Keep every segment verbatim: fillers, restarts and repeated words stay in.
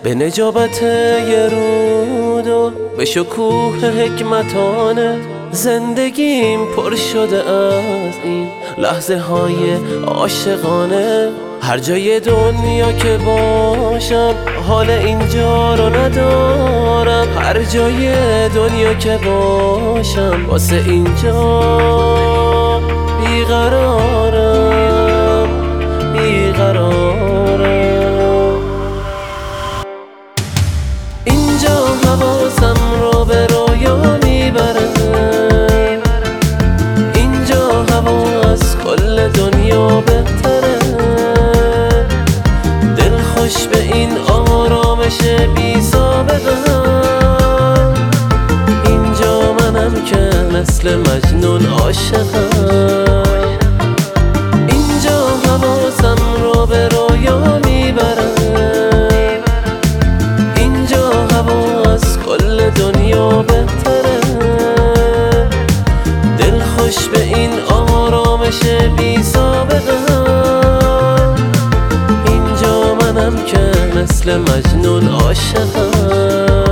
به نجابت یه رود و به شکوه حکمتانه زندگیم پر شده از این لحظه های عاشقانه. هر جای دنیا که باشم حال اینجا رو ندارم، هر جای دنیا که باشم واسه اینجا بیقرارم بیقرارم. اینجا حواسم رو به رویا میبره، اینجا هوا از کل دنیا بهتره. دل خوش به این آرامش بی سابقه، اینجا منم که مثل مجنون عاشقم. اینجا حواسم رو به رویا میبره، اینجا هوا از کل دنیا بهتره. دل خوش به این آرامش بی سابقه، اینجا منم که مثل مجنون عاشقم.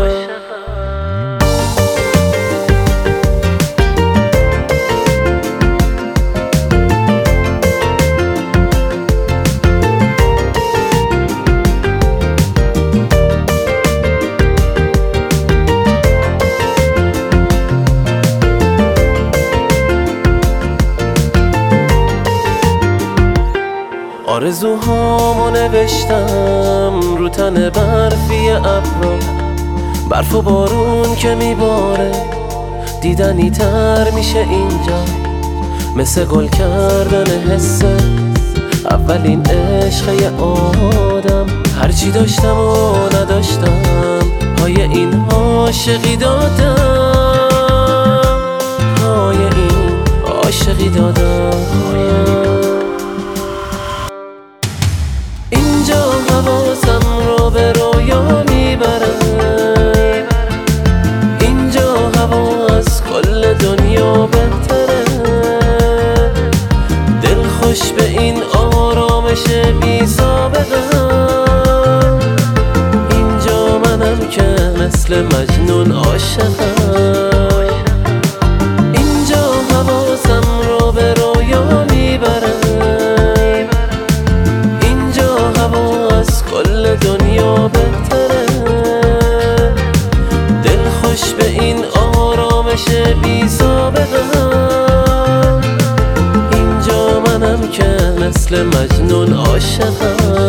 آرزوهامو نوشتم رو تن برفی ابرا، برف و بارون که میباره دیدنی تر میشه اینجا. مثل گل کردن حسه اولین عشق یه آدم، هرچی داشتم و نداشتم پای این عاشقی دادم، پای این عاشقی دادم. اینجا حواسم رو به رویا میبره، اینجا هوا از کل دنیا بهتره. دل خوش به این آرامش بی سابقه، اینجا منم که مثل مجنون عاشقم. اینجا حواسم رو به رویا میبره، کل دنیا بهتره. دل خوش به این آرامش بی سابقه، اینجا منم که مثل مجنون عاشقم.